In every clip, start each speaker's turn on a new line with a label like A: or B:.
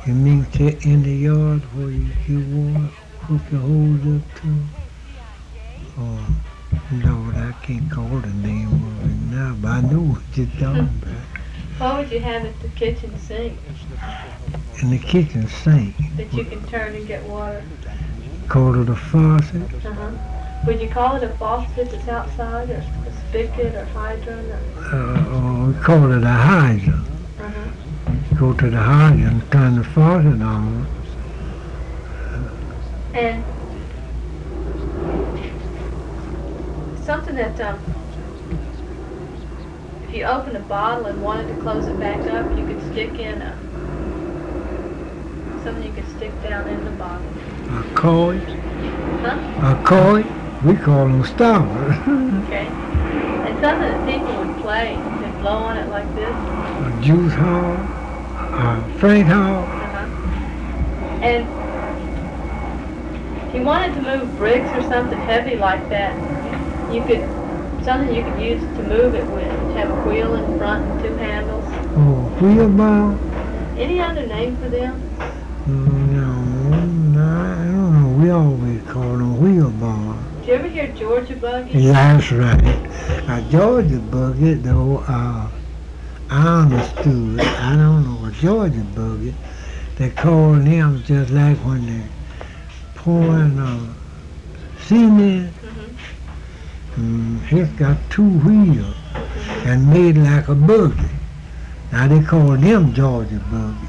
A: You mean in the yard where you want to hook your hose up to? Oh, Lord, I can't call the name of it now, but I know what you're talking about.
B: What would you have at the kitchen sink
A: In the kitchen sink.
B: that you can turn and get water?
A: Call it a faucet.
B: Uh-huh. Would you call it a faucet if it's outside, or a spigot, or hydrant?
A: Or we call it a hydrant.
B: Uh-huh.
A: Go to the hydrant and turn the faucet on.
B: And something that, if you open a bottle and wanted to close it back up, you could stick in something you could stick down in the bottle.
A: A coil.
B: Huh?
A: A coil. We call them stoppers.
B: Okay. And something that people would play, they'd blow on it like this.
A: A juice hog. A freight hog.
B: Uh-huh. And if you wanted to move bricks or something heavy like that, something you could use to move it with. Have a wheel in front and two handles.
A: Oh, wheelbarrow.
B: Any other name for them?
A: No, I don't know. We always call them wheelbarrow.
B: Did you ever hear Georgia buggy?
A: Yeah, that's right. A Georgia buggy, though, I understood. I don't know a Georgia buggy. They call them just like when they're pouring cement. It's got two wheels and made like a buggy. Now they call them Georgia buggies.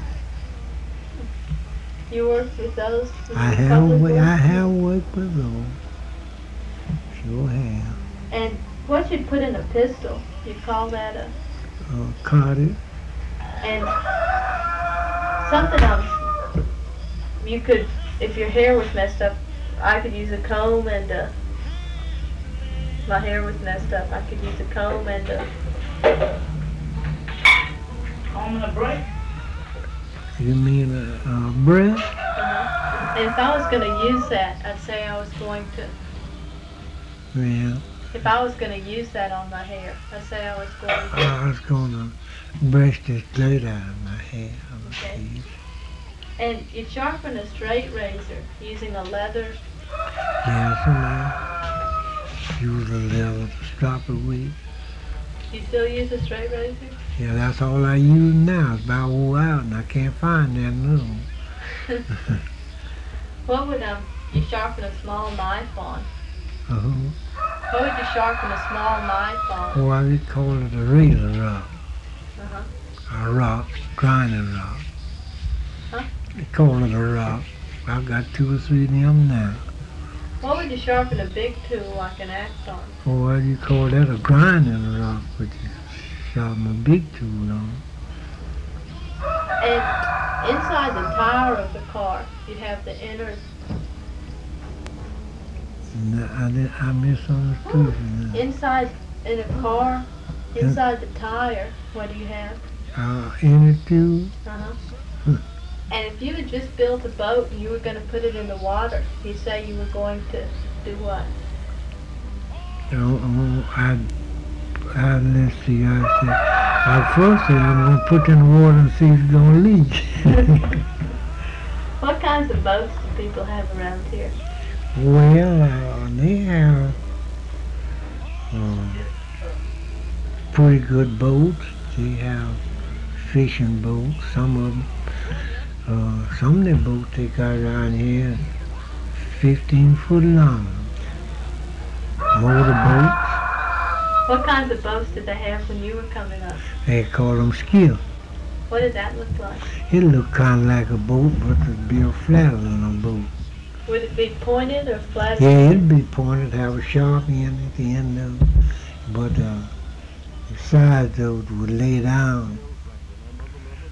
B: You worked with those?
A: I have worked with those. Sure have.
B: And what you'd put in a pistol, you call that a...
A: Carter.
B: And something you could, if your hair was messed up, I could use a comb and my hair was messed up, I could use a comb and
C: Comb and a brush?
A: You mean a brush?
B: Uh-huh. And if I was going to use that, I'd say I was going to...
A: Yeah.
B: If I was going to use that on my hair, I'd say I was going to...
A: I was going to brush this dirt out of my hair.
B: Okay. And you sharpen a straight razor using a leather...
A: Yes, and I use a leather to stop it with.
B: You still use a straight razor?
A: Yeah, that's all I use now. It's about wore out and I can't find that new one.
B: What would you sharpen a small knife on? What would you sharpen a small knife on?
A: Oh, I would call it a razor rock.
B: Uh-huh.
A: A rock, grinding rock.
B: Huh?
A: They call it a rock. I've got 2 or 3 of them now.
B: What would you sharpen a big tool like an axe on?
A: Oh, what do you call that? A grinding rock, which is sharpen a big tool on.
B: And inside the tire of the car, you'd have the inner...
A: No, I misunderstood you now.
B: Inside in a car, inside the tire, what do you have?
A: Inner tube.
B: Uh-huh. And if you had just built a boat and you were going to put it in the water, you say you were going to do what?
A: Let's see, I first said I'm going to put it in the water and see if it's going to leak.
B: What kinds of boats do people have around here?
A: Well, they have pretty good boats. They have fishing boats, some of them. Some of the boats they got around here 15 foot long. Motorboats.
B: What kinds of boats did they have when you were coming up?
A: They call them skiff.
B: What did that look like?
A: It looked kind of like a boat, but it'd be a flatter than a boat.
B: Would it be pointed or flat?
A: Yeah, it'd be pointed, have a sharp end at the end of it. But the sides of it would lay down